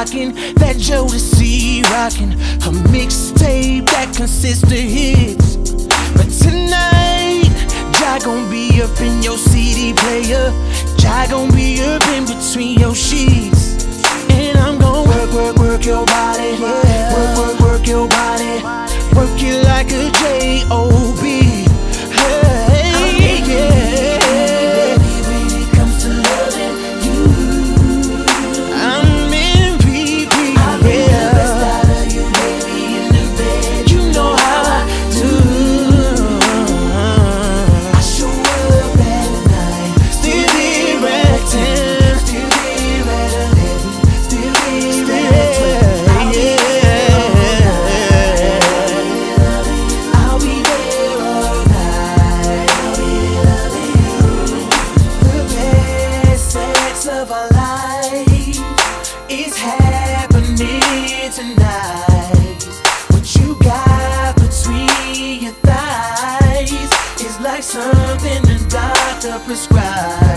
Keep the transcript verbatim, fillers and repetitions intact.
rocking, that Jodeci rocking, a mixtape that consists of hits. But tonight, Jai gon' be up in your C D player, Jai gon' be up in between your sheets. And I'm gon' work, work, work your body, yeah. Work, work, work your body, work it like a J O B. Hey, yeah. Of our life is happening tonight. What you got between your thighs is like something the doctor prescribed.